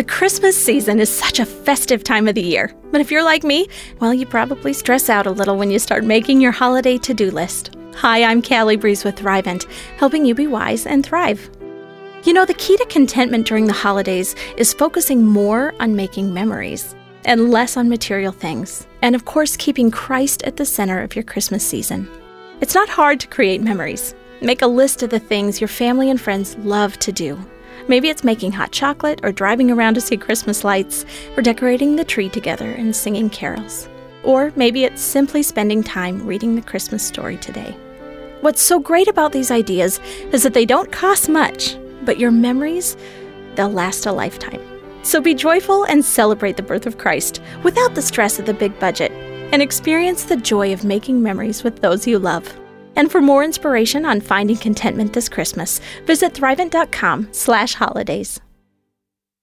The Christmas season is such a festive time of the year. But if you're like me, well, you probably stress out a little when you start making your holiday to-do list. Hi, I'm Callie Breeze with Thrivent, helping you be wise and thrive. You know, the key to contentment during the holidays is focusing more on making memories and less on material things. And of course, keeping Christ at the center of your Christmas season. It's not hard to create memories. Make a list of the things your family and friends love to do. Maybe it's making hot chocolate or driving around to see Christmas lights or decorating the tree together and singing carols. Or maybe it's simply spending time reading the Christmas story today. What's so great about these ideas is that they don't cost much, but your memories, they'll last a lifetime. So be joyful and celebrate the birth of Christ without the stress of the big budget and experience the joy of making memories with those you love. And for more inspiration on finding contentment this Christmas, visit Thrivent.com/holidays.